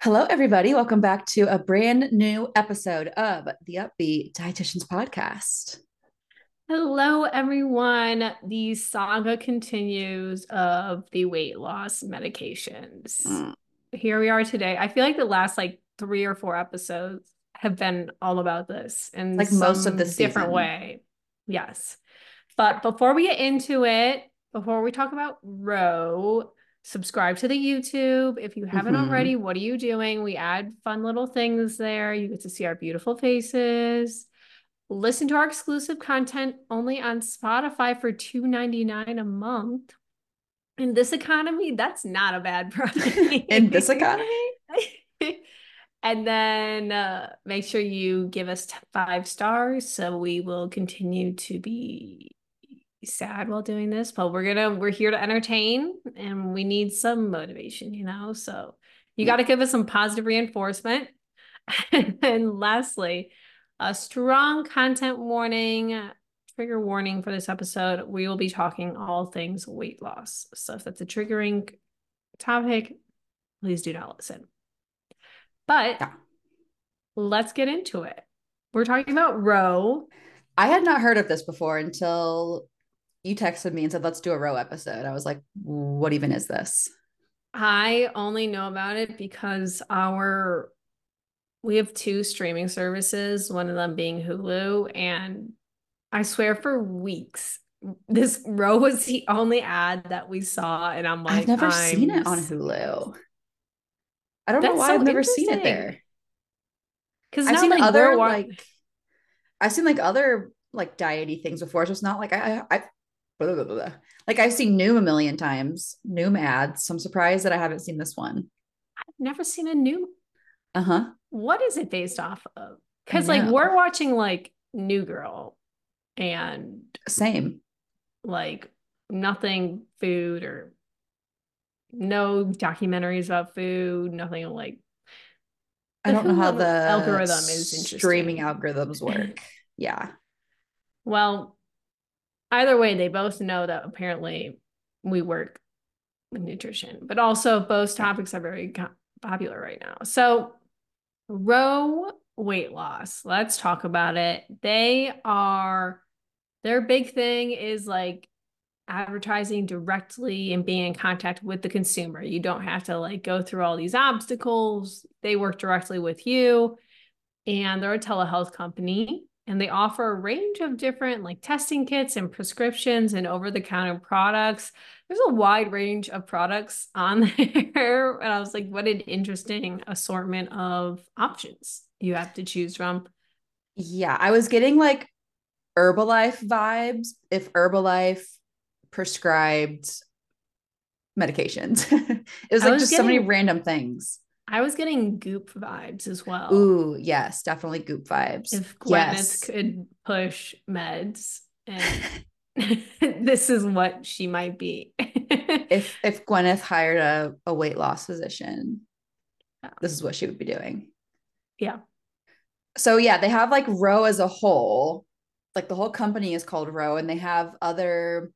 Hello, everybody. Welcome back to a brand new episode of the Upbeat Dietitians Podcast. Hello, everyone. The saga continues of the weight loss medications. Mm, Here we are today. I feel like the last three or four episodes have been all about this in like most of the some different season. way. Yes. But before we get into it, before we talk about Roe, subscribe to the YouTube. If you haven't Hmm. already, what are you doing? We add fun little things there. You get to see our beautiful faces. Listen to our exclusive content only on Spotify for $2.99 a month. In this economy, that's not a bad price. In this economy? And then make sure you give us 5 stars so we will continue to be sad while doing this. But we're here to entertain and we need some motivation. So you got Yeah. to give us some positive reinforcement. And then lastly, a strong content warning, trigger warning for this episode. We will be talking all things weight loss. So if that's a triggering topic, please do not listen. But Yeah. let's get into it. We're talking about Roe. I had not heard of this before until you texted me and said, let's do a row episode. I was like, what even is this? I only know about it because we have two streaming services, one of them being Hulu, and I swear for weeks, this Roe was the only ad that we saw, and I'm I've like, never seen it on yes. Hulu. I don't know That's why I've so never seen it interesting. there. Because I've not seen like we're other what like I've seen like other like diety things before. So it's not like I blah, blah, blah, blah. Like I've seen Noom a million times, Noom ads. So I'm surprised that I haven't seen this one. I've never seen a new. Uh-huh. What is it based off of? I Because know. we're watching New Girl and Same. like nothing food or no documentaries about food, nothing I the don't know how Hulu the algorithm is streaming interesting. algorithms work. Yeah. Well, either way, they both know that apparently we work with nutrition, but also both Yeah. topics are very popular right now. So, Row weight loss. Let's talk about it. Their big thing is advertising directly and being in contact with the consumer. You don't have to go through all these obstacles. They work directly with you, and they're a telehealth company, and they offer a range of different testing kits and prescriptions and over-the-counter products. There's a wide range of products on there, and I was like, what an interesting assortment of options you have to choose from. Yeah. I was getting like Herbalife vibes if Herbalife prescribed medications. It was I like was just so many getting random things. I was getting Goop vibes as well. Ooh, yes, definitely goop vibes. If Gwyneth Yes. could push meds, and this is what she might be. If Gwyneth hired a weight loss physician, this is what she would be doing. Yeah. So yeah, they have like Row as a whole, like the whole company is called Row, and they have other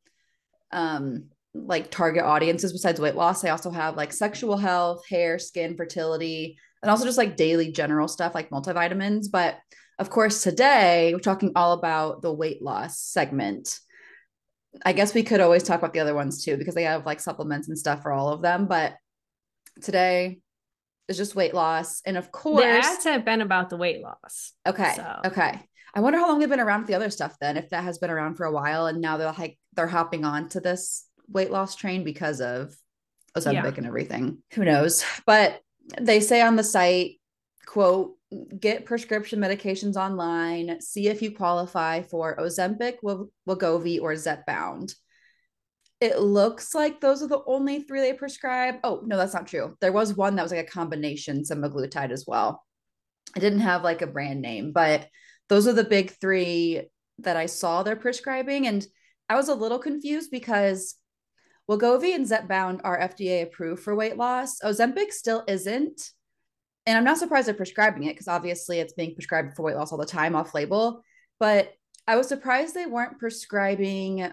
like target audiences besides weight loss. They also have like sexual health, hair, skin, fertility, and also just like daily general stuff like multivitamins. But of course, today we're talking all about the weight loss segment. I guess we could always talk about the other ones too, because they have like supplements and stuff for all of them. But today is just weight loss. And of The course, ads have been about the weight loss. okay, So okay. I wonder how long they've been around with the other stuff then, if that has been around for a while and now they're hopping on to this weight loss train because of yeah. Ozempic and everything. Who knows? But they say on the site, quote, get prescription medications online, see if you qualify for Ozempic, Wegovy, or Zepbound. It looks like those are the only three they prescribe. Oh, no, that's not true. There was one that was like a combination semaglutide as well. It didn't have like a brand name, but those are the big three that I saw they're prescribing. And I was a little confused because Wegovy and Zepbound are FDA approved for weight loss. Ozempic still isn't. And I'm not surprised they're prescribing it because obviously it's being prescribed for weight loss all the time off label. But I was surprised they weren't prescribing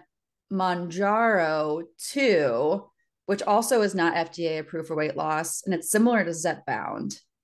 Monjaro too, which also is not FDA approved for weight loss. And it's similar to Zepbound.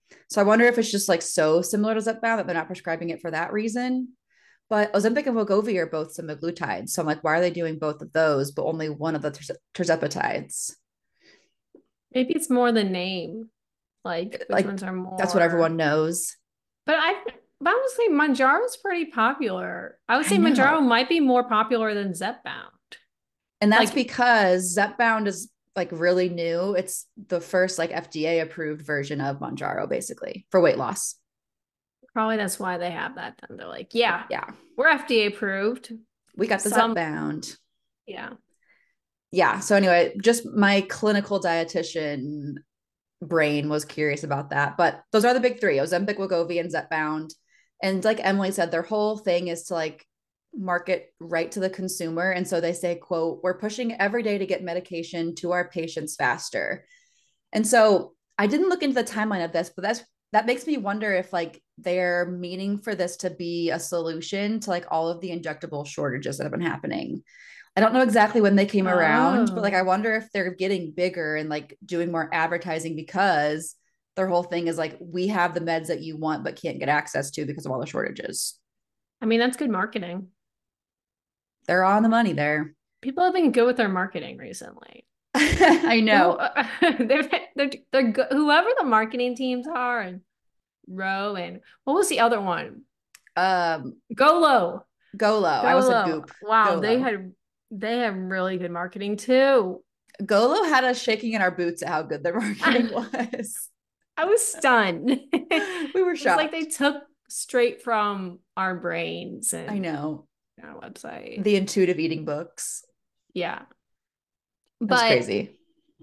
So I wonder if it's just like so similar to Zepbound that they're not prescribing it for that reason. But Ozempic and Wegovy are both semaglutides. So I'm like, why are they doing both of those, but only one of the tirzepatides? Maybe it's more the name, like which Like, ones are that's what more. everyone knows. But but I would say Manjaro's pretty popular. I would I say Manjaro know. might be more popular than Zepbound. And that's Like because Zepbound is like really new. It's the first like FDA approved version of Monjaro, basically for weight loss. probably that's why they have that. Then they're like, yeah, Yeah. we're FDA approved. We got the Some, Zepbound. yeah. Yeah. So anyway, just my clinical dietitian brain was curious about that. But those are the big three: Ozempic, Wegovy, and Zepbound. And like Emily said, their whole thing is to like market right to the consumer. And so they say, quote, we're pushing every day to get medication to our patients faster. And so I didn't look into the timeline of this, but that makes me wonder if like they're meaning for this to be a solution to like all of the injectable shortages that have been happening. I don't know exactly when they came around, but like I Oh, wonder if they're getting bigger and like doing more advertising because their whole thing is like we have the meds that you want but can't get access to because of all the shortages. I mean, that's good marketing. They're on the money there. People have been good with their marketing recently. I Who know. they're good. Whoever the marketing teams are, and Row and what was the other one? Um, Golo. Golo. I almost said Golo. Goop. Wow, Golo. they have really good marketing too. Golo had us shaking in our boots at how good their marketing was. I was stunned. We were It was like they shocked. took straight from our brains I and know. our website. The intuitive eating books. Yeah. It was But crazy.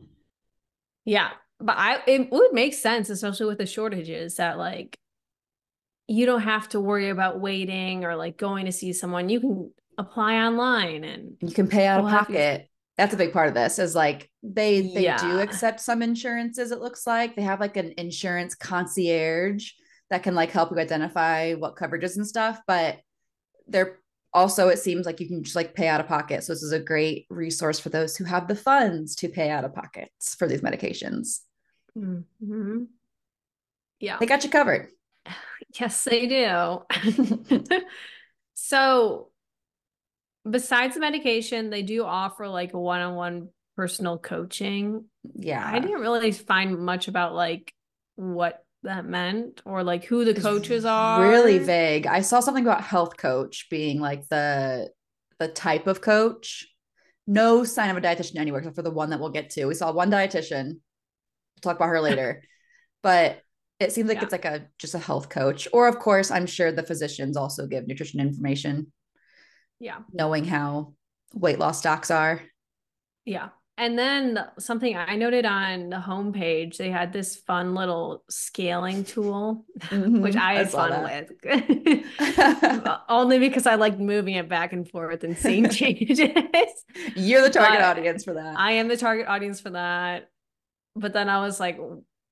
yeah, but it would make sense, especially with the shortages, that like you don't have to worry about waiting or like going to see someone. You can apply online and You can pay out of we'll have you. pocket. That's a big part of this is like they do Yeah. accept some insurances, it looks like. They have like an insurance concierge that can like help you identify what coverages and stuff, but they're also it seems like you can just like pay out of pocket. So this is a great resource for those who have the funds to pay out of pockets for these medications. Hmm. Yeah. They got you covered. Yes, they do. So besides the medication, they do offer like a one-on-one personal coaching. I Yeah. didn't really find much about like what that meant or like who the It's coaches really are. vague. I saw something about health coach being like the type of coach. No sign of a dietitian anywhere except for the one that we'll get to. We saw one dietitian. We'll talk about her later. But it seems like Yeah. it's like a just a health coach. Or of course, I'm sure the physicians also give nutrition information, Yeah. knowing how weight loss docs are. Yeah. And then something I noted on the homepage, they had this fun little scaling tool, which I I had saw fun that. with. Only because I like moving it back and forth and seeing changes. You're the target But audience for that. I am the target audience for that. But then I was like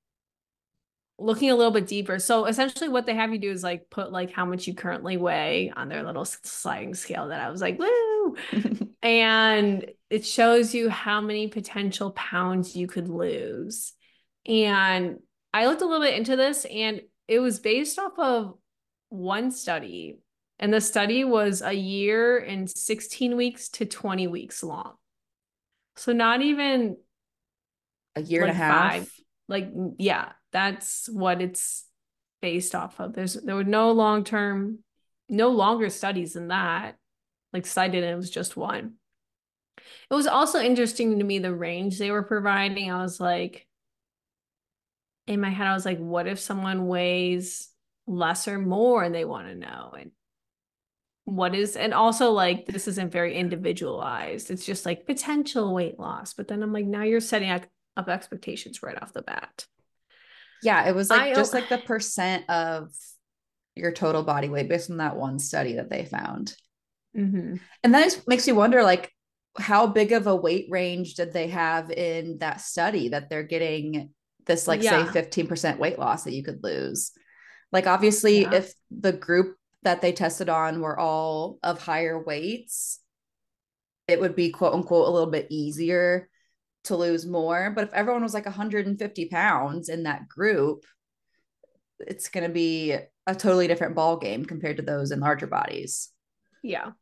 looking a little bit deeper. So essentially what they have you do is like put like how much you currently weigh on their little sliding scale that I was like, woo. And it shows you how many potential pounds you could lose. And I looked a little bit into this and it was based off of one study. And the study was a year and 16 weeks to 20 weeks long. So not even A year and a like five. half. Like, yeah, that's what it's based off of. There were no long-term, no longer studies than that, like cited, and it was just one. It was also interesting to me the range they were providing. I was like, in my head, I was like, what if someone weighs less or more and they want to know? And and also like this isn't very individualized. It's just like potential weight loss. But then I'm like, now you're setting up expectations right off the bat. Yeah, it was like I just like the percent of your total body weight based on that one study that they found. mm-hmm. And that just makes me wonder like how big of a weight range did they have in that study that they're getting this like say Yeah. 15% weight loss that you could lose? Like obviously Yeah. if the group that they tested on were all of higher weights, it would be quote unquote a little bit easier to lose more. But if everyone was like 150 pounds in that group, it's going to be a totally different ball game compared to those in larger bodies. Yeah.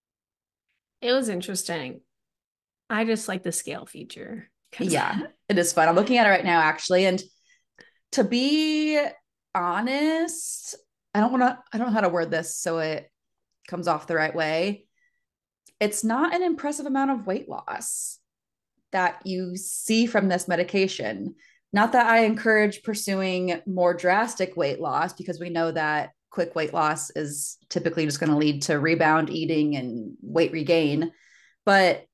It was interesting. I just like the scale feature because Yeah, it is fun. I'm looking at it right now, actually. And to be honest, I don't know how to word this so it comes off the right way. It's not an impressive amount of weight loss that you see from this medication. Not that I encourage pursuing more drastic weight loss, because we know that quick weight loss is typically just going to lead to rebound eating and weight regain, but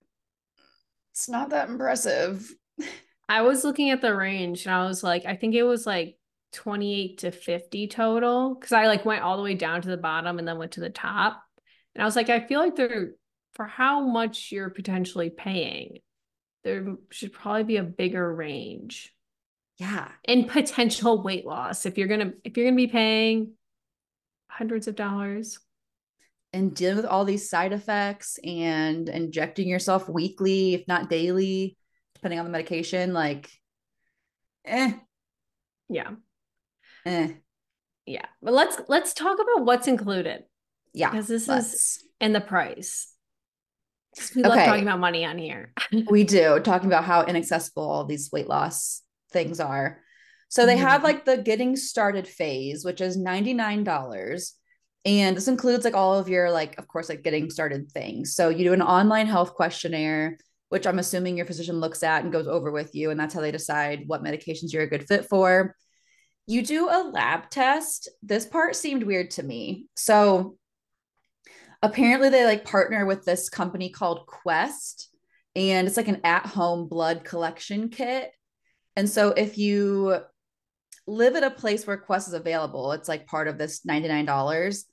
it's not that impressive. I was looking at the range and I was like, I think it was like 28 to 50 total because I like went all the way down to the bottom and then went to the top. And I was like, I feel like they're for how much you're potentially paying, there should probably be a bigger range Yeah. and potential weight loss if you're gonna be paying hundreds of dollars. And dealing with all these side effects and injecting yourself weekly, if not daily, depending on the medication, like, eh, Yeah. eh. Yeah. But let's talk about what's included Yeah, because this is let's. in the price. Because we love talking Okay, about money on here. we do talking about how inaccessible all these weight loss things are. So they have Mhm. like the getting started phase, which is $99. And this includes like all of your, like, of course, like getting started things. So you do an online health questionnaire, which I'm assuming your physician looks at and goes over with you. And that's how they decide what medications you're a good fit for. You do a lab test. This part seemed weird to me. So apparently they like partner with this company called Quest, and it's like an at-home blood collection kit. And so if you live at a place where Quest is available, it's like part of this $99.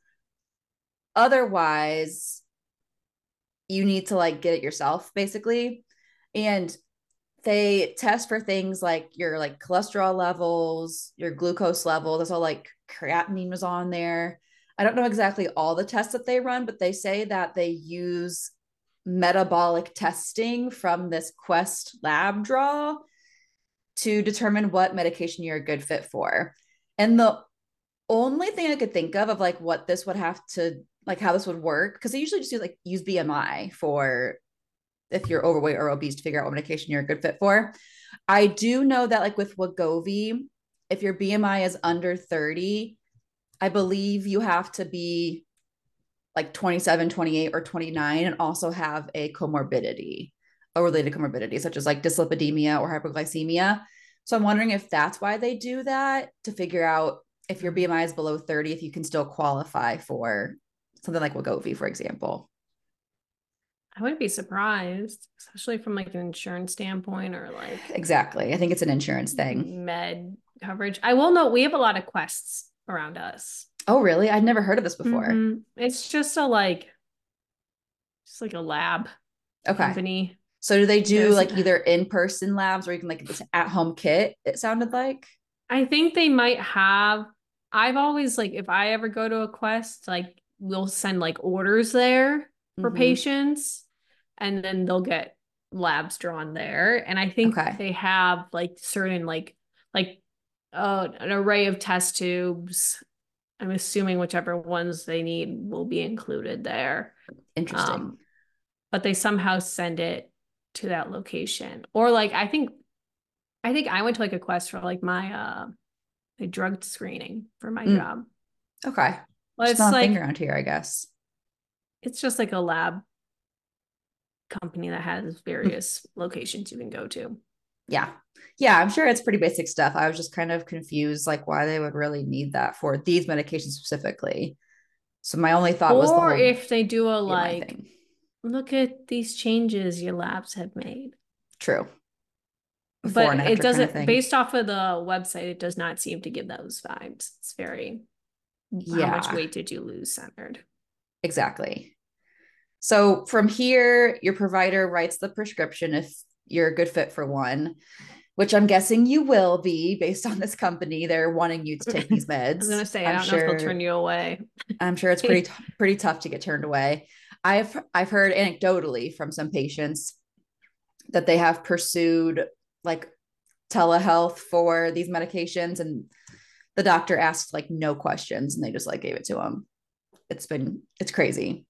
Otherwise, you need to like get it yourself basically. And they test for things like your like cholesterol levels, your glucose levels. That's all, like creatinine was on there. I don't know exactly all the tests that they run, but they say that they use metabolic testing from this Quest lab draw to determine what medication you're a good fit for. And the only thing I could think of like what this would have to, like how this would work, because they usually just use BMI for if you're overweight or obese to figure out what medication you're a good fit for. I do know that like with Wegovy, if your BMI is under 30, I believe you have to be like 27, 28, or 29 and also have a comorbidity, a related comorbidity, such as like dyslipidemia or hyperglycemia. So I'm wondering if that's why they do that, to figure out if your BMI is below 30, if you can still qualify for something like Wegovy, for example. I wouldn't be surprised, especially from like an insurance standpoint or like Exactly. I think it's an insurance thing. med coverage. I will note we have a lot of quests around us. Oh, really? I'd never heard of this before. It's just like a lab Okay. company. So do they do There's, like either in-person labs or even like this at-home kit, it sounded like? I think they might have. I've always like if I ever go to a quest, like we'll send like orders there for Mm-hmm. patients, and then they'll get labs drawn there. And I think Okay. they have like certain like an array of test tubes. I'm assuming whichever ones they need will be included there. Interesting. Um, but they somehow send it to that location. Or like I think I went to like a quest for like my drug screening for my Mm, job. okay. Well, Just it's not a thing like around here, I guess. it's just like a lab company that has Mm, various locations you can go to. yeah. Yeah, I'm sure it's pretty basic stuff. I was just kind of confused, like why they would really need that for these medications specifically. So my only thought was the Or whole if they do a BMI like, thing. look at these changes your labs have made. True. Before But and it after kind of doesn't, thing. based off of the website, it does not seem to give those vibes. It's very, how much Yeah, weight did you lose centered? exactly. So from here, your provider writes the prescription if you're a good fit for one, which I'm guessing you will be based on this company. They're wanting you to take I these was meds. gonna say, I don't know if they'll turn you away. I'm sure it's pretty tough to get turned away. I've heard anecdotally from some patients that they have pursued like telehealth for these medications, and the doctor asked like no questions and they just like gave it to him. It's crazy.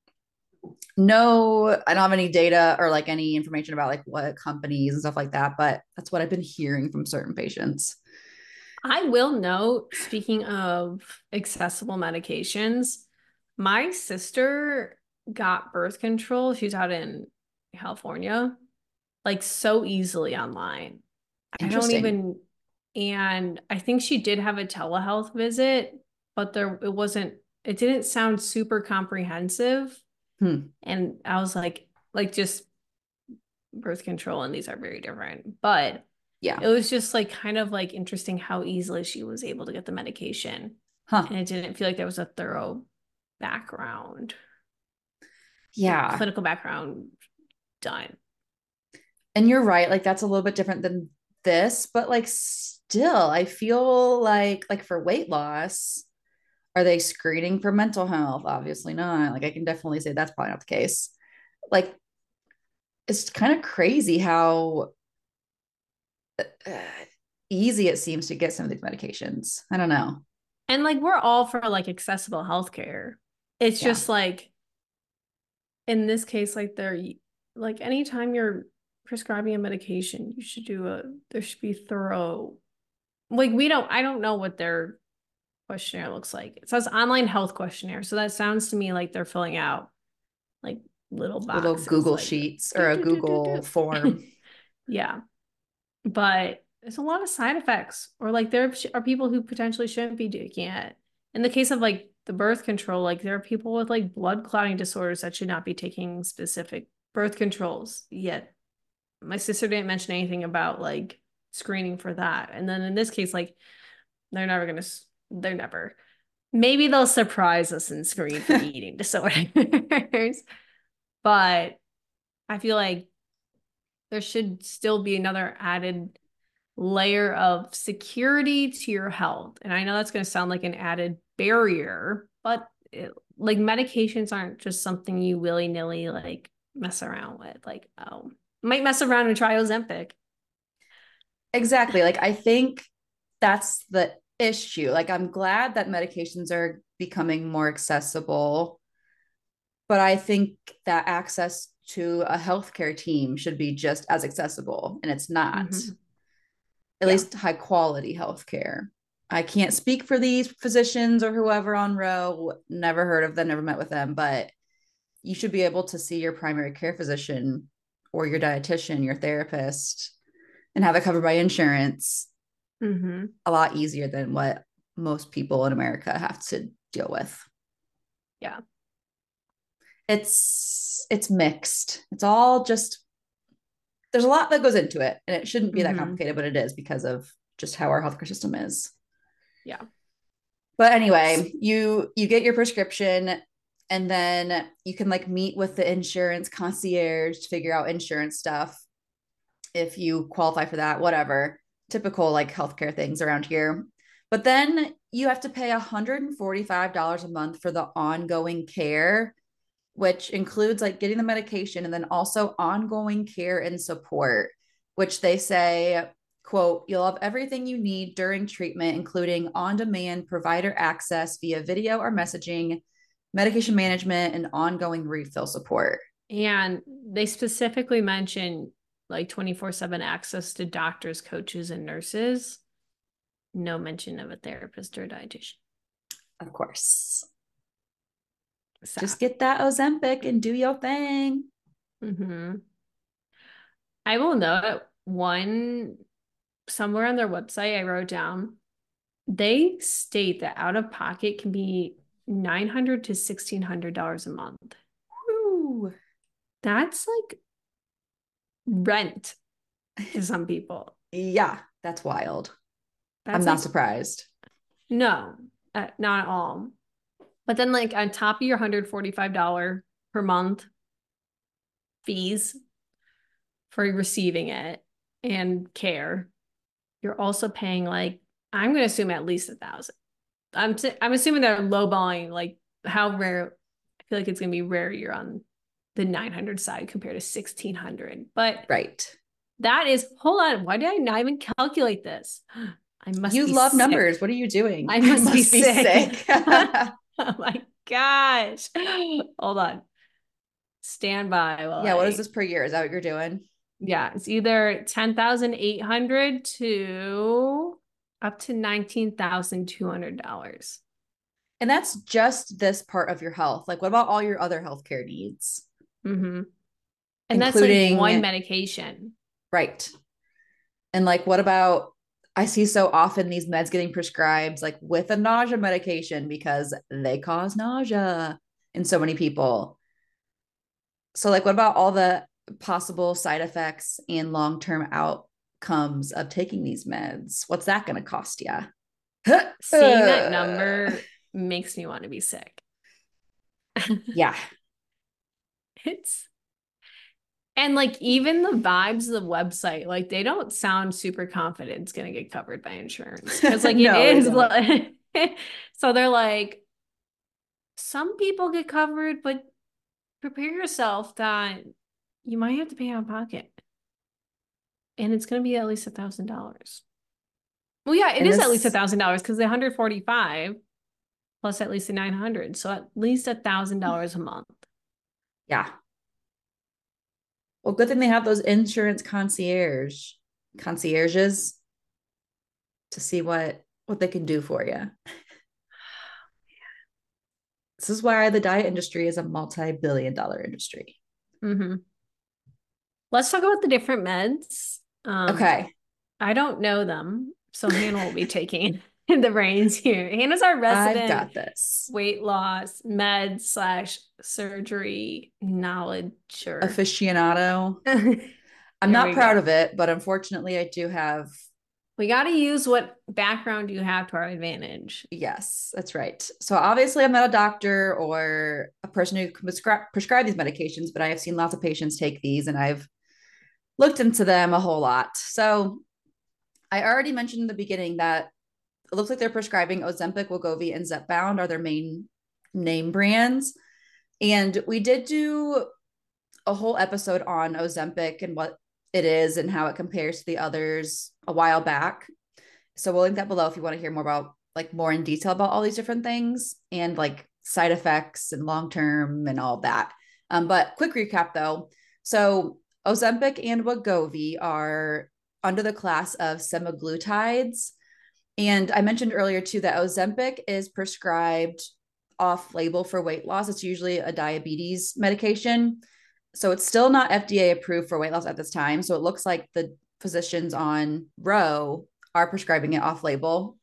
No, I don't have any data or like any information about like what companies and stuff like that, but that's what I've been hearing from certain patients. I will note, speaking of accessible medications, my sister got birth control. She's out in California, like so easily online. I don't Interesting. even, and I think she did have a telehealth visit, but it didn't sound super comprehensive. Hmm. And I was like just birth control and these are very different. But Yeah. it was just like kind of like interesting how easily she was able to get the medication. Huh. And it didn't feel like there was a thorough background, like Yeah. clinical background done. And you're right. Like that's a little bit different than this, but like still, I feel like for weight loss, are they screening for mental health? Obviously not. Like I can definitely say that's probably not the case. Like it's kind of crazy how uh, easy it seems to get some of these medications. I don't know. And like we're all for like accessible healthcare. It's Yeah. just like in this case, like like anytime you're prescribing a medication, there should be thorough. Like I don't know what their questionnaire looks like. It says online health questionnaire. So that sounds to me like they're filling out like little Little boxes, Google like Sheets or do a do do do Google do. form. Yeah. But there's a lot of side effects, or like there are people who potentially shouldn't be taking it. In the case of like the birth control, like there are people with like blood clotting disorders that should not be taking specific birth controls. Yet my sister didn't mention anything about like screening for that. And then in this case, like they're never. Maybe they'll surprise us and screen for eating disorders. But I feel like there should still be another added layer of security to your health. And I know that's going to sound like an added barrier, but like medications aren't just something you willy-nilly like mess around with. Like, oh, might mess around and try Ozempic. Exactly. Like I think that's the issue. Like I'm glad that medications are becoming more accessible, but I think that access to a healthcare team should be just as accessible, and it's not. Mm-hmm. At Yeah. least high quality healthcare. I can't speak for these physicians or whoever on Roe. Never heard of them, never met with them, but you should be able to see your primary care physician or your dietitian, your therapist, and have it covered by insurance Mm-hmm. a lot easier than what most people in America have to deal with. Yeah. It's mixed. It's all just there's a lot that goes into it, and it shouldn't be that Mm-hmm. complicated, but it is because of just how our healthcare system is. Yeah. But anyway, you get your prescription, and then you can like meet with the insurance concierge to figure out insurance stuff if you qualify for that, whatever. Typical like healthcare things around here. But then you have to pay $145 a month for the ongoing care, which includes like getting the medication and then also ongoing care and support, which they say, quote, you'll have everything you need during treatment, including on-demand provider access via video or messaging, medication management, and ongoing refill support. And they specifically mention like 24/7 access to doctors, coaches, and nurses. No mention of a therapist or a dietitian. Of course. Sad. Just get that Ozempic and do your thing. Mm-hmm. I will note one somewhere on their website, I wrote down, they state that out of pocket can be $900 to $1,600 a month. Woo. That's like rent to some people. Yeah, that's wild. I'm That's not like, surprised. no, not at all. But then, like, on top of your $145 per month fees for receiving it and care, you're also paying like, I'm going to assume at least 1,000. I'm assuming they're lowballing like how rare. I feel like it's gonna be rare you're on the 900 side compared to 1,600. But Right. that is, hold on, why did I not even calculate this? I must You be love sick. numbers. What are you doing? I I must be must be sick. sick. Oh my gosh. Hold on. Stand by while Yeah, what is I, this per year? Is that what you're doing? yeah, it's either 10,800 to up to $19,200. And that's just this part of your health. Like, what about all your other healthcare needs, Mm-hmm. And that's like one including, medication. right? And like, what about, I see so often these meds getting prescribed like with a nausea medication because they cause nausea in so many people. So, like, what about all the possible side effects and long term outcomes of taking these meds? What's that going to cost you? Seeing that number makes me want to be sick. Yeah. It's and like even the vibes of the website, like they don't sound super confident it's gonna get covered by insurance. Cause like it No, they is don't. like so they're like, some people get covered, but prepare yourself that you might have to pay out of pocket. And it's gonna be at least $1,000. Well, yeah, it And is at least this, $1,000 because the 145 plus at least the 900. So at least $1,000 a month. yeah. Well, good thing they have those insurance concierges to see what they can do for you. This is why the diet industry is a multi-billion-dollar industry. Mm-hmm. Let's talk about the different meds. Okay. I don't know them, so Hannah will be taking the reins here. Hannah's our I've resident got this. weight loss med slash surgery knowledger. Aficionado. I'm There not we proud go. of it, but unfortunately I do have, We got to use what background you have to our advantage. yes, that's right. So obviously I'm not a doctor or a person who can prescribe these medications, but I have seen lots of patients take these and I've looked into them a whole lot. So I already mentioned in the beginning that it looks like they're prescribing Ozempic, Wegovy, and Zepbound are their main name brands. And we did do a whole episode on Ozempic and what it is and how it compares to the others a while back. So we'll link that below if you want to hear more about like more in detail about all these different things and like side effects and long term and all that. But quick recap though. So Ozempic and Wegovy are under the class of semaglutides. And I mentioned earlier too that Ozempic is prescribed off label for weight loss. It's usually a diabetes medication. So it's still not FDA approved for weight loss at this time. So it looks like the physicians on Roe are prescribing it off label.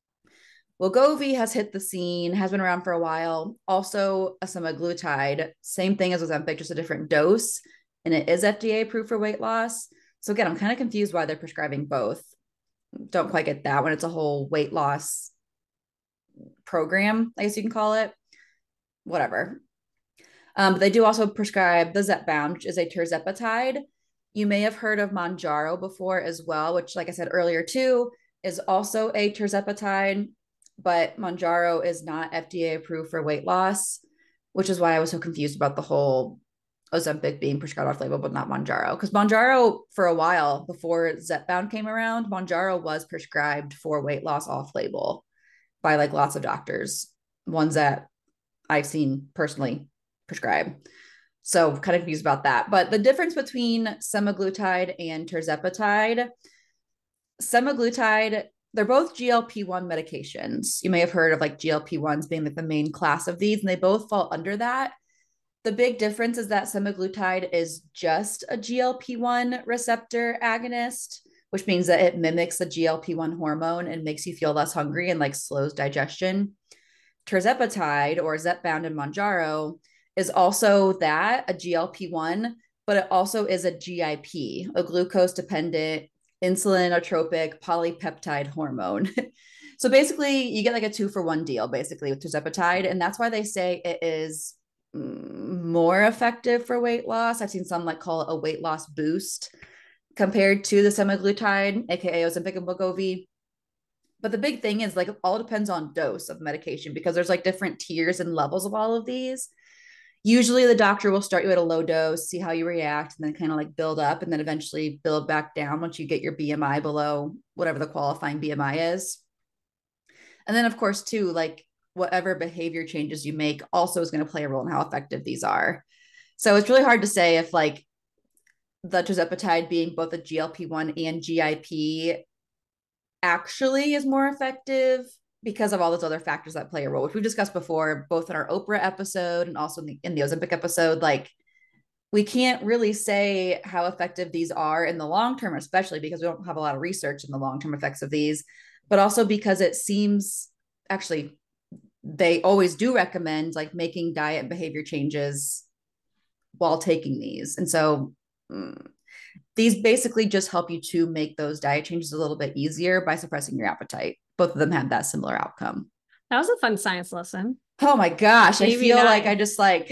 Wegovy has hit the scene, has been around for a while. Also, a semaglutide, same thing as Ozempic, just a different dose, and it is FDA approved for weight loss. So again, I'm kind of confused why they're prescribing both. Don't quite get that when it's a whole weight loss program, I guess you can call it. Whatever. But they do also prescribe the Zepbound, which is a tirzepatide. You may have heard of Mounjaro before as well, which, like I said earlier, too, is also a tirzepatide, but Mounjaro is not FDA approved for weight loss, which is why I was so confused about the whole Ozempic being prescribed off label, but not Mounjaro. Because Mounjaro, for a while before Zepbound came around, Mounjaro was prescribed for weight loss off label by like lots of doctors, ones that I've seen personally prescribe. So kind of confused about that. But the difference between semaglutide and tirzepatide, semaglutide, they're both GLP-1 medications. You may have heard of like GLP-1s being like the main class of these, and they both fall under that. The big difference is that semaglutide is just a GLP-1 receptor agonist, which means that it mimics the GLP-1 hormone and makes you feel less hungry and like slows digestion. Tirzepatide or Zepbound and Mounjaro is also that, a GLP-1, but it also is a GIP, a glucose dependent insulinotropic polypeptide hormone. So basically, you get like a 2-for-1 deal basically with tirzepatide, and that's why they say it is more effective for weight loss. I've seen some like call it a weight loss boost compared to the semaglutide, aka Ozempic and Wegovy. But the big thing is like it all depends on dose of medication because there's like different tiers and levels of all of these. Usually the doctor will start you at a low dose, see how you react, and then kind of like build up and then eventually build back down once you get your BMI below whatever the qualifying BMI is. And then, of course, too, like whatever behavior changes you make also is going to play a role in how effective these are. So it's really hard to say if like the tirzepatide being both a GLP-1 and GIP actually is more effective because of all those other factors that play a role, which we've discussed before, both in our Oprah episode and also in the Ozempic episode. Like, we can't really say how effective these are in the long term, especially because we don't have a lot of research in the long term effects of these, but also because it seems actually they always do recommend like making diet and behavior changes while taking these. And so these basically just help you to make those diet changes a little bit easier by suppressing your appetite. Both of them have that similar outcome. That was a fun science lesson. Oh my gosh, I Maybe feel not. like I just like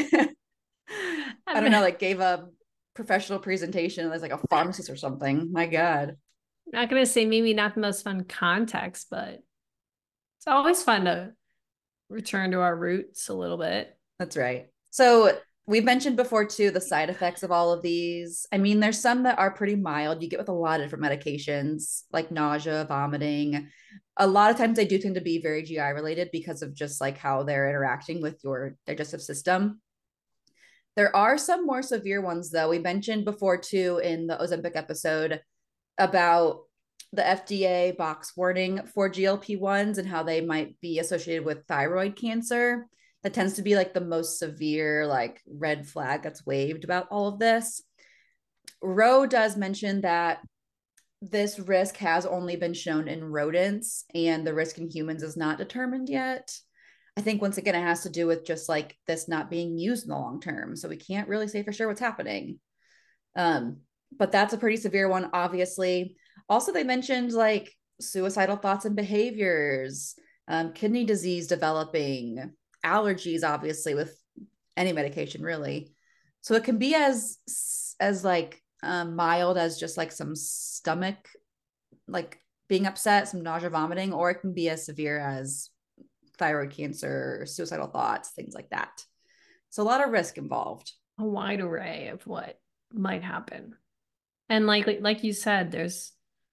I don't know, I'm like gave a professional presentation as like a pharmacist or something. My God. not gonna say maybe not the most fun context, but it's always fun to return to our roots a little bit. That's right. So we've mentioned before too the side effects of all of these. I mean, there's some that are pretty mild. You get with a lot of different medications like nausea, vomiting. A lot of times they do tend to be very GI related because of just like how they're interacting with your digestive system. There are some more severe ones though. We mentioned before too in the Ozempic episode about the FDA box warning for GLP-1s and how they might be associated with thyroid cancer. That tends to be like the most severe, like red flag that's waved about all of this. Roe does mention that this risk has only been shown in rodents and the risk in humans is not determined yet. I think once again, it has to do with just like this not being used in the long term. So we can't really say for sure what's happening. Um, but that's a pretty severe one, obviously. Also, they mentioned like suicidal thoughts and behaviors, kidney disease developing, allergies, obviously, with any medication, really. So it can be as like mild as just like some stomach, like being upset, some nausea, vomiting, or it can be as severe as thyroid cancer, suicidal thoughts, things like that. So a lot of risk involved. A wide array of what might happen. And like you said, there's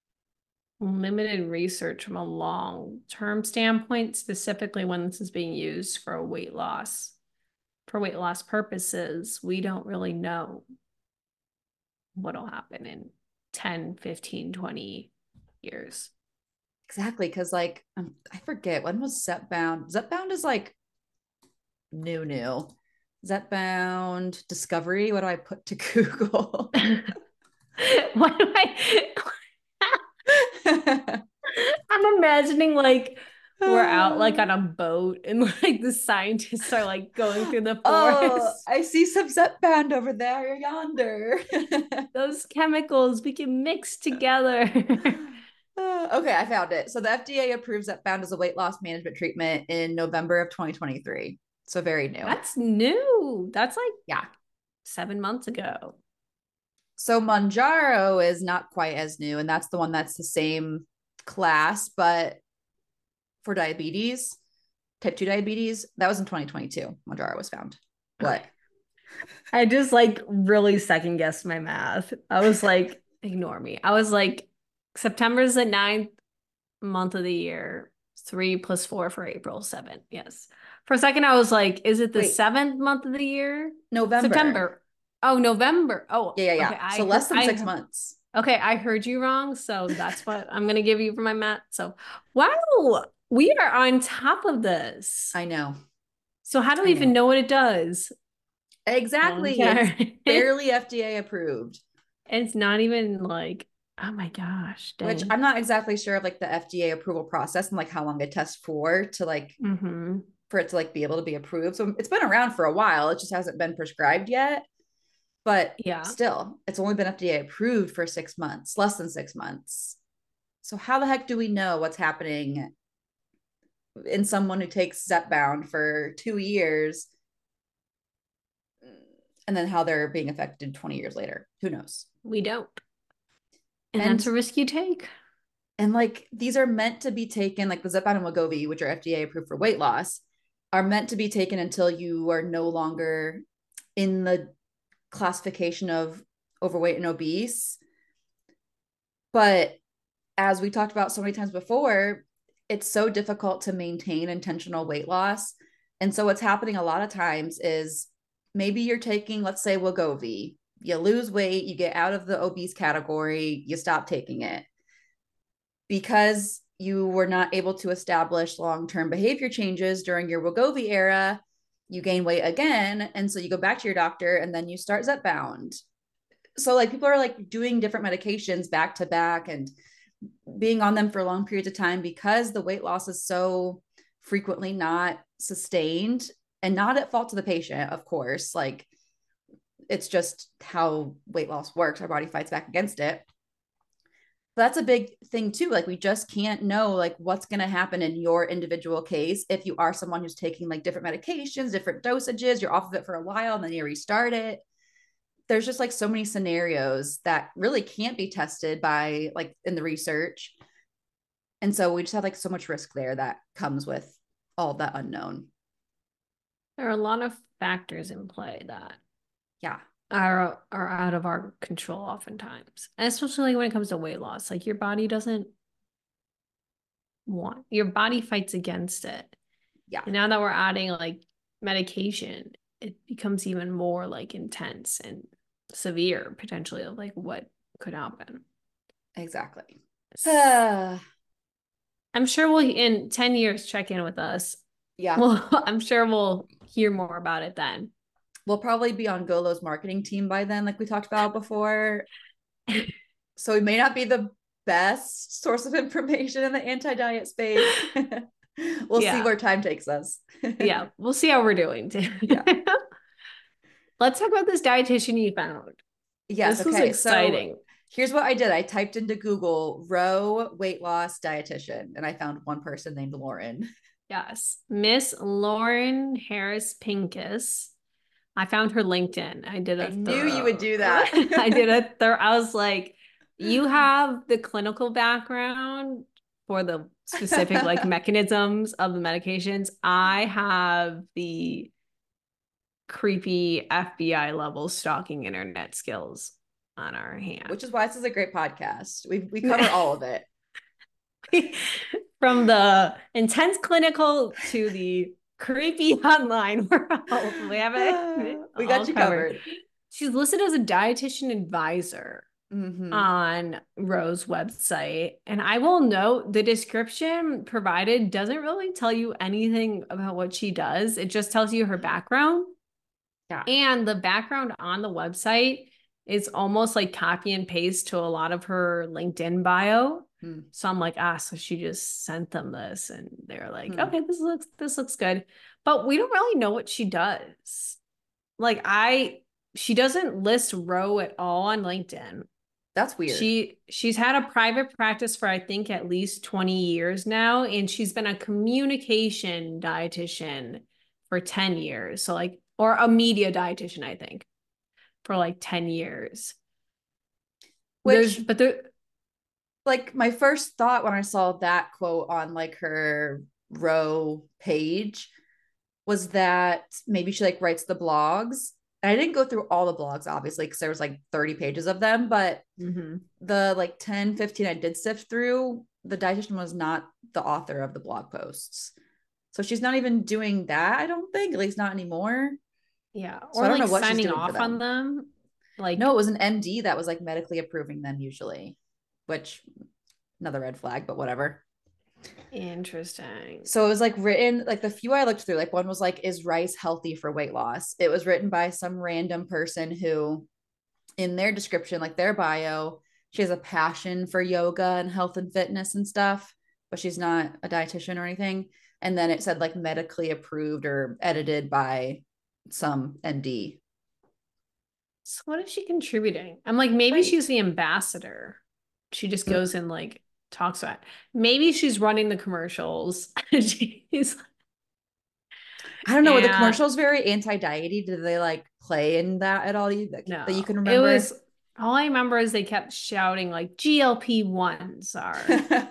limited research from a long-term standpoint, specifically when this is being used for weight loss. For weight loss purposes, we don't really know what'll happen in 10, 15, 20 years. Exactly. Cause like I forget when was Zepbound. Zepbound is like new. Zepbound Discovery. What do I put to Google? What do I'm imagining like we're out like on a boat and like the scientists are like going through the Oh, forest. I see some Zepbound over there yonder. Those chemicals we can mix together. Okay, I found it. So the FDA approves Zepbound as a weight loss management treatment in November of 2023. So very new. That's new. That's like Yeah. 7 months ago. So Mounjaro is not quite as new, and that's the one that's the same class, but for diabetes, type 2 diabetes, that was in 2022. Mounjaro was found. What? Okay. I just like really second guessed my math. I was like, ignore me. I was like, September's the ninth month of the year. 3 + 4 for April, 7. Yes. For a second, I was like, is it the Wait, seventh month of the year? November. September. Oh, November. Oh, Yeah. okay. So less than 6 months. Okay, I heard you wrong. So that's what I'm gonna give you for my math. So wow, we are on top of this. I know. So how do we I even know. know what it does? Exactly. It's Okay. barely FDA approved, It's not even like, oh my gosh, which dang. I'm not exactly sure of like the FDA approval process and like how long they test for to like Mm-hmm. for it to like be able to be approved. So it's been around for a while. It just hasn't been prescribed yet. But Yeah. still, it's only been FDA approved for 6 months, less than 6 months. So how the heck do we know what's happening in someone who takes Zepbound for 2 years and then how they're being affected 20 years later? Who knows? We don't. And And that's a risk you take. like these are meant to be taken like the Zepbound and Wegovy, which are FDA approved for weight loss, are meant to be taken until you are no longer in the classification of overweight and obese. But as we talked about so many times before, it's so difficult to maintain intentional weight loss. And so what's happening a lot of times is maybe you're taking, let's say, Wegovy. You lose weight, you get out of the obese category, you stop taking it. Because you were not able to establish long-term behavior changes during your Wegovy era, you gain weight again. And so you go back to your doctor and then you start Zepbound. So like people are like doing different medications back to back and being on them for long periods of time because the weight loss is so frequently not sustained, and not at fault to the patient, of course. Like it's just how weight loss works. Our body fights back against it. That's a big thing too. Like we just can't know like what's going to happen in your individual case. If you are someone who's taking like different medications, different dosages, you're off of it for a while and then you restart it. There's just like so many scenarios that really can't be tested by like in the research. And so we just have like so much risk there that comes with all that unknown. There are a lot of factors in play that Yeah. are out of our control oftentimes. And especially when it comes to weight loss. Like your body doesn't want, your body fights against it. Yeah. And now that we're adding like medication, it becomes even more like intense and severe potentially of like what could happen. Exactly. I'm sure we'll in 10 years check in with us. Yeah. Well, I'm sure we'll hear more about it then. We'll probably be on Golo's marketing team by then, like we talked about before. So we may not be the best source of information in the anti-diet space. We'll see where time takes us. Yeah, we'll see how we're doing too. Yeah. Let's talk about this dietitian you found. Yes. This was exciting. So here's what I did. I typed into Google Roe weight loss dietitian, and I found one person named Lauren. Yes. Miss Lauren Harris Pincus. I found her LinkedIn. I knew you would do that. I was like, you have the clinical background for the specific like mechanisms of the medications. I have the creepy FBI level stalking internet skills on our hand. Which is why this is a great podcast. We cover all of it. From the intense clinical to the creepy online world. We have it. We got you covered. She's listed as a dietitian advisor on Roe's website. And I will note the description provided doesn't really tell you anything about what she does. It just tells you her background. Yeah. And the background on the website is almost like copy and paste to a lot of her LinkedIn bio. So I'm like, so she just sent them this and they're like, okay, this looks good. But we don't really know what she does. Like she doesn't list Roe at all on LinkedIn. That's weird. She's had a private practice for I think at least 20 years now. And she's been a communication dietitian for 10 years. So like, or a media dietitian, I think, for like 10 years. Like my first thought when I saw that quote on like her Roe page was that maybe she like writes the blogs. And I didn't go through all the blogs, obviously, because there was like 30 pages of them, but the like 10, 15 I did sift through, the dietitian was not the author of the blog posts. So she's not even doing that, I don't think, at least not anymore. Yeah. So or I don't like know what signing off on them. Like no, it was an MD that was like medically approving them usually, which another red flag, but whatever. Interesting. So it was like written, like the few I looked through, like one was like, is rice healthy for weight loss? It was written by some random person who in their description, like their bio, she has a passion for yoga and health and fitness and stuff, but she's not a dietitian or anything. And then it said like medically approved or edited by some MD. So what is she contributing? I'm like, maybe she's the ambassador. She just goes and like talks about it. Maybe she's running the commercials. She's I don't know. Were the commercials very anti-diety? Did they like play in that at all? No. That you can remember? All I remember is they kept shouting like GLP-1s are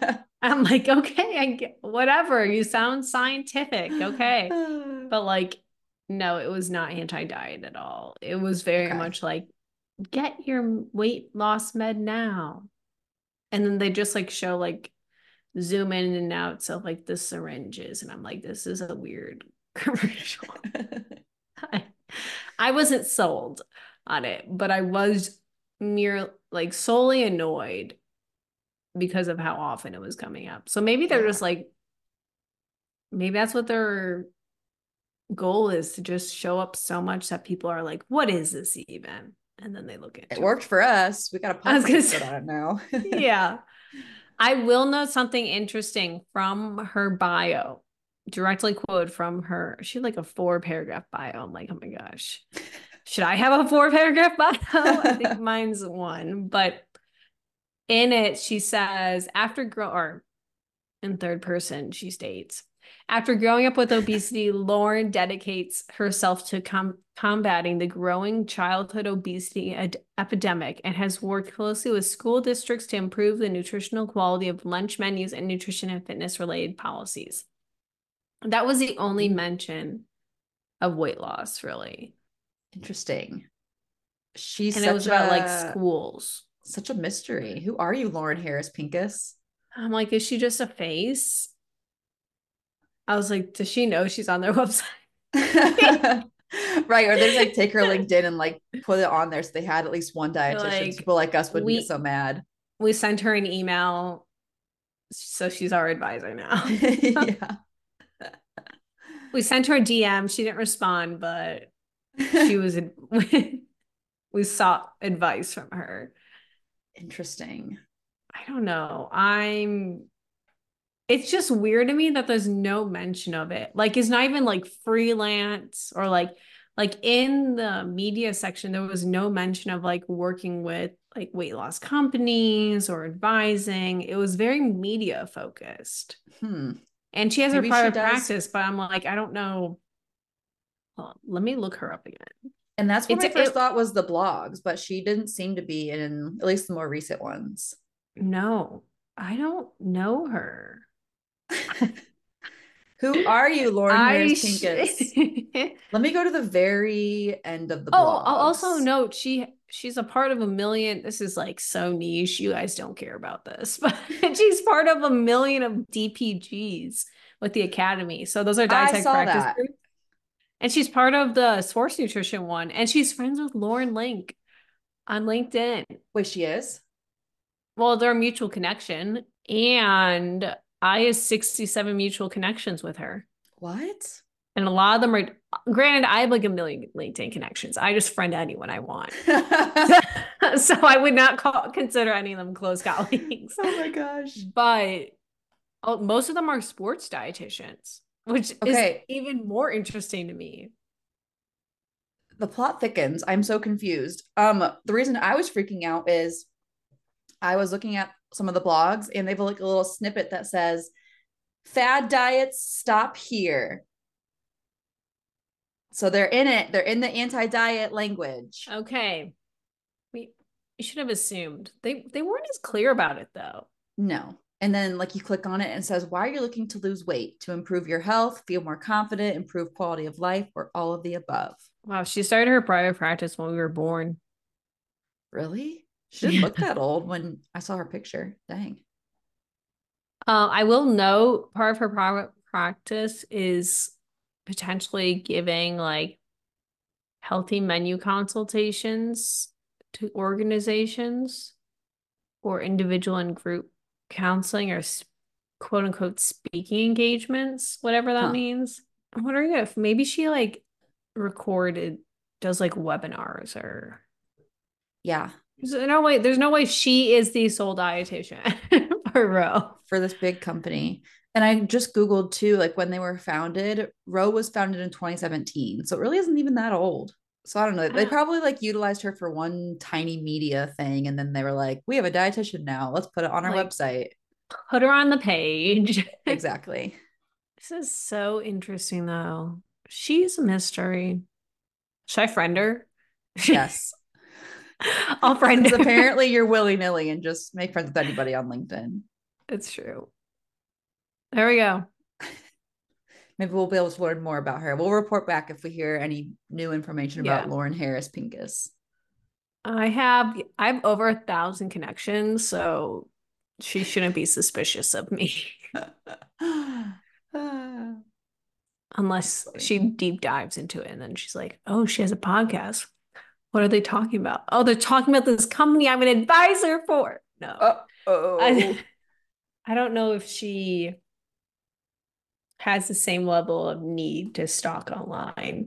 I'm like, okay, whatever. You sound scientific. Okay. But like, no, it was not anti-diet at all. It was very Okay. much like, get your weight loss med now. And then they just like show like zoom in and out of like the syringes. And I'm like, this is a weird commercial. I, I wasn't sold on it, but I was like solely annoyed because of how often it was coming up. So maybe they're Yeah. just like, maybe that's what their goal is, to just show up so much that people are like, what is this even? And then they look It into it. worked for us. We got a I was podcast gonna episode say, on it now. yeah. I will note something interesting from her bio, directly quoted from her. She had like a 4-paragraph bio. I'm like, oh my gosh. Should I have a 4-paragraph bio? I think mine's one. But in it, she says, or in third person, she states, after growing up with obesity, Lauren dedicates herself to combating the growing childhood obesity epidemic and has worked closely with school districts to improve the nutritional quality of lunch menus and nutrition and fitness related policies. That was the only mention of weight loss, really. Interesting. She's And it was about like schools. such a mystery. Who are you, Lauren Harris Pincus? I'm like, is she just a face? I was like, does she know she's on their website? Right. Or they just like take her LinkedIn and like put it on there so they had at least one dietitian. So Like, people like us wouldn't get we so mad. we sent her an email, so she's our advisor now. Yeah. We sent her a DM. She didn't respond, but she was we sought advice from her. Interesting. I don't know. It's just weird to me that there's no mention of it. Like it's not even like freelance or like in the media section, there was no mention of like working with like weight loss companies or advising. It was very media focused. And she has her Maybe she private does. practice, but I'm like, I don't know. Hold on, let me look her up again. And that's what It's my first it thought was the blogs, but she didn't seem to be in at least the more recent ones. No, I don't know her. Who are you, Lauren I Harris sh- Pincus? Let me go to the very end of the Oh, I'll also blogs. note she's a part of a million. This is like so niche. You guys don't care about this, but she's part of a million of DPGs with the Academy. So those are I dietetic saw practice that. groups. And she's part of the sports nutrition one. And she's friends with Lauren Link on LinkedIn. Wait, she is? Well, they're a mutual connection. And I have 67 mutual connections with her. What? And a lot of them are, granted, I have like a million LinkedIn connections. I just friend anyone I want. So I would not consider any of them close colleagues. Oh my gosh. But most of them are sports dietitians, which is Okay, even more interesting to me. the plot thickens. I'm so confused. The reason I was freaking out is I was looking at some of the blogs and they have like a little snippet that says fad diets stop here. So they're in it. They're in the anti-diet language. Okay. We should have assumed. They weren't as clear about it though. No. And then like you click on it and it says, why are you looking to lose weight? To improve your health, feel more confident, improve quality of life, or all of the above. Wow, she started her private practice when we were born. Really? She didn't look that old when I saw her picture. Dang. I will note part of her private practice is potentially giving like healthy menu consultations to organizations or individual and group counseling or quote unquote speaking engagements, whatever that Huh. means. I'm wondering if maybe she like recorded, does like webinars or Yeah. there's no way she is the sole dietitian for Ro. For this big company. And I just Googled too, like when they were founded, Roe was founded in 2017. So it really isn't even that old. So I don't know. They probably like utilized her for one tiny media thing. And then they were like, we have a dietitian now. Let's put it on our Like website. put her on the page. Exactly. This is so interesting though. She's a mystery. Should I friend her? Yes. I'll friend Because her. apparently you're willy nilly and just make friends with anybody on LinkedIn. It's true. There we go. Maybe we'll be able to learn more about her. We'll report back if we hear any new information about Yeah. Lauren Harris Pincus. I have over 1,000 connections, so she shouldn't be suspicious of me. Unless she deep dives into it and then she's like, oh, she has a podcast. What are they talking about? Oh, they're talking about this company I'm an advisor for. No. Oh. I don't know if she has the same level of need to stalk online.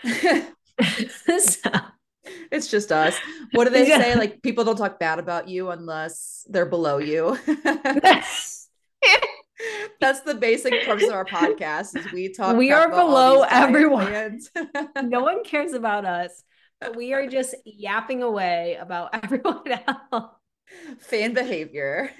So, It's just us. What do they yeah. say? Like, people don't talk bad about you unless they're below you. That's the basic premise of our podcast is we talk We crap are about all below these diet everyone. plans. No one cares about us, but we are just yapping away about everyone else. Fan behavior.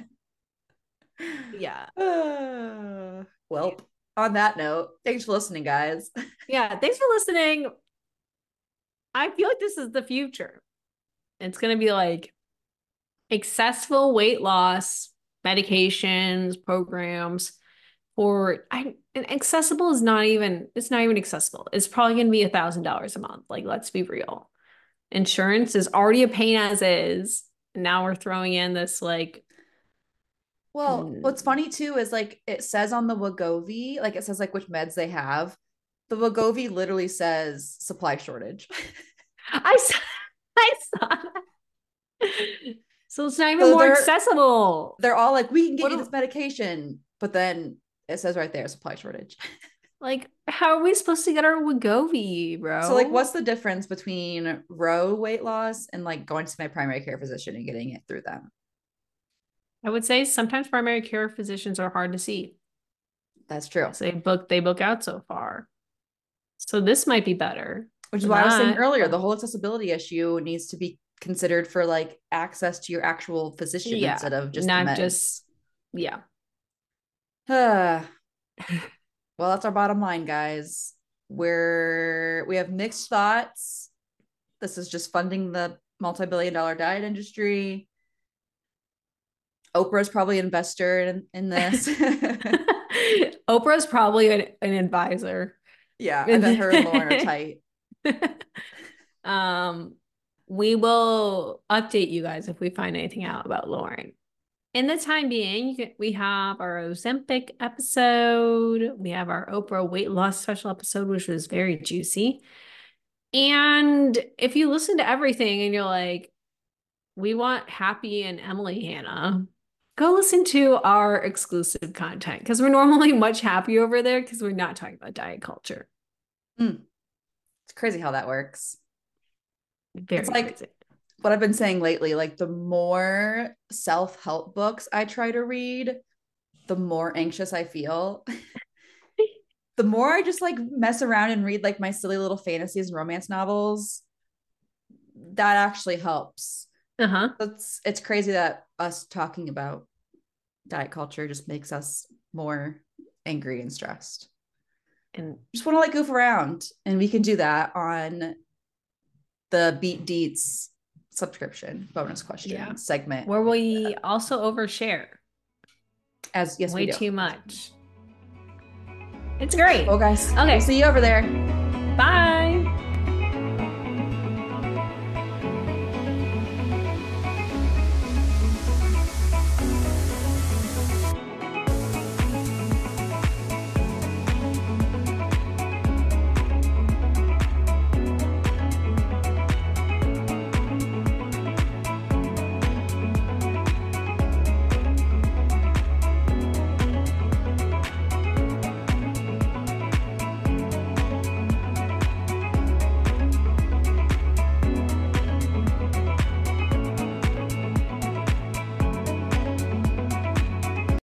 Yeah. Well, on that note, thanks for listening, guys. Yeah. Thanks for listening. I feel like this is the future. It's going to be like accessible weight loss medications, programs for and accessible is not even it's not even accessible. It's probably going to be $1,000 a month. Like, let's be real. Insurance is already a pain as is. Now we're throwing in this like Well, what's funny too is like it says on the Wegovy, like it says like which meds they have. The Wegovy literally says supply shortage. I saw, I saw that. So it's not even So more accessible. They're all like, we can get What you do- this medication, but then it says right there, supply shortage. Like, how are we supposed to get our Wegovy, bro? So like, what's the difference between Roe weight loss and like going to my primary care physician and getting it through them? I would say sometimes primary care physicians are hard to see. That's true. So they book out so far. So this might be better. Which is why I was saying earlier, the whole accessibility issue needs to be considered for like access to your actual physician instead of just not the meds. just well, that's our bottom line, guys. We have mixed thoughts. This is just funding the multi-billion-dollar diet industry. Oprah's probably an investor in this. Oprah's probably an advisor. Yeah, I bet her and Lauren are tight. We will update you guys if we find anything out about Lauren. In the time being, we have our Ozempic episode. We have our Oprah weight loss special episode, which was very juicy. And if you listen to everything and you're like, we want Happy and Emily Hannah, go listen to our exclusive content because we're normally much happier over there because we're not talking about diet culture. It's crazy how that works. It's like crazy. What I've been saying lately, like the more self-help books I try to read, the more anxious I feel. The more I just like mess around and read like my silly little fantasies and romance novels, that actually helps. It's crazy that us talking about diet culture just makes us more angry and stressed. And just want to like goof around. And we can do that on the Beat Deets subscription bonus question segment, where we also overshare way too much. It's great. Well, guys, okay, we'll see you over there. Bye.